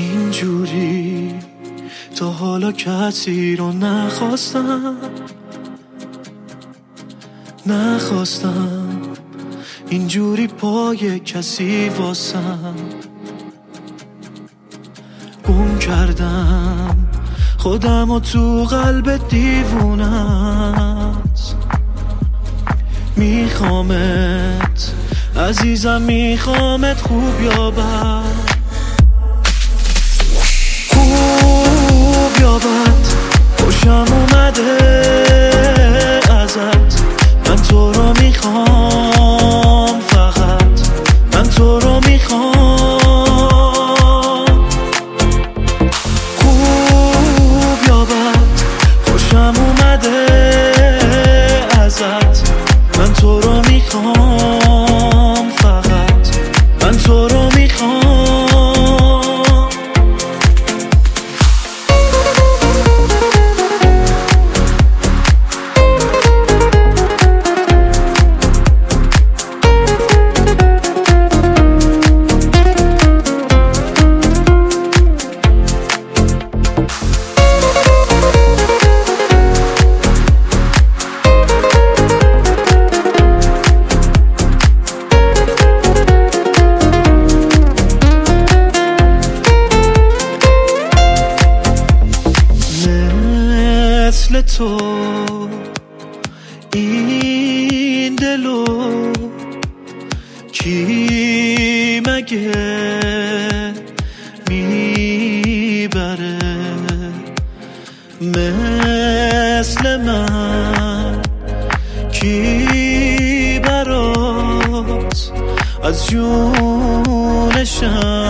اینجوری تا حالا کسی رو نخواستم اینجوری پای کسی واسم گم کردم خودم و تو قلب دیوونت میخوامت عزیزم میخوامت خوب یا بد خوشم اومده ازت من تو رو میخوام فقط من تو رو میخوام خوب یا بد خوشم اومده ازت من تو رو میخوام فقط من تو رو میخوام مثل تو این دلو کی مگه میبره مثل من کی برات از جونشم